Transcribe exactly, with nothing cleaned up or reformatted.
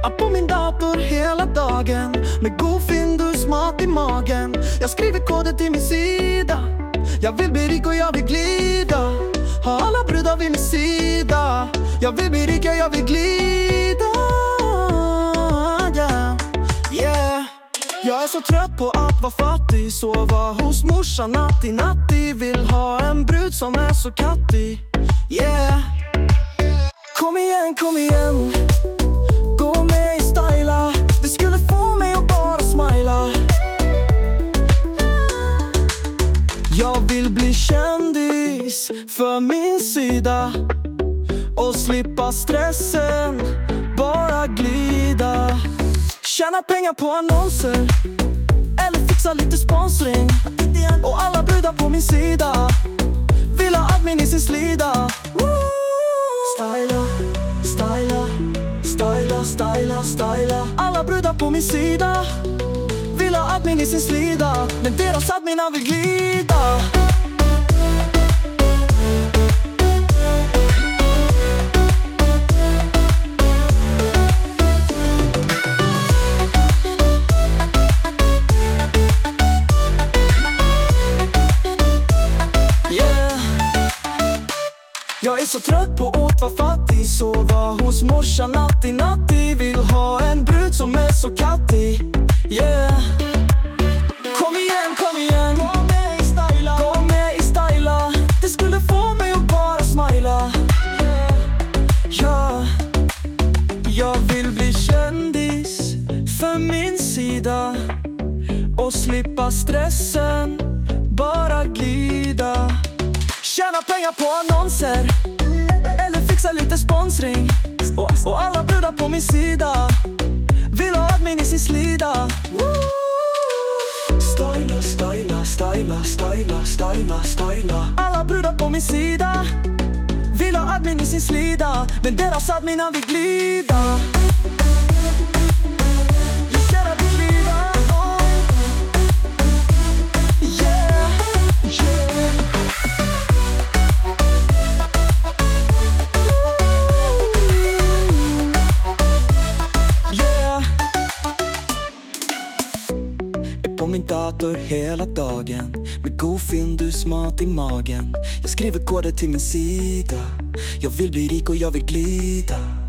App på min dator hela dagen, med god Findus mat i magen. Jag skriver koden till min sida. Jag vill bli rik och jag vill glida. Ha alla brudar vid min sida. Jag vill bli rik och jag vill glida. Yeah, yeah. Jag är så trött på att vara fattig. Sova hos morsan natti natti. Vill ha en brud som är så kattig. Yeah. Kom igen, kom igen. Gå med i styla. Det skulle få mig att bara smila. Jag vill bli kändis för min sida. Och slippa stressen, bara glida. Tjäna pengar på annonser. Eller fixa lite sponsring. Och alla brudar på min sida vill ha admin i sin slida. Styla, styla, styla, styla, styla. Alla brudar på min sida vill ha admin i sin slida. Men deras adminar vill glida. Jag är så trött på att vara fattig. Sova hos morsan natti natti. Vill ha en brud som är så kattig. Yeah. Kom igen, kom igen. Gå med i styla. Gå med i styla. Det skulle få mig att bara smila. Ja. Jag vill bli kändis för min sida. Och slippa stressen, bara glida. Tjäna pengar på annonser. Eller fixa lite sponsring. Och, och alla brudar på min sida vill ha admin i sin slida. Styla, styla, styla, styla, styla, styla. Alla brudar på min sida vill ha admin i sin slida. Men deras adminar vill glida. På min dator hela dagen, med god Findus mat i magen. Jag skriver koder till min sida. Jag vill bli rik och jag vill glida.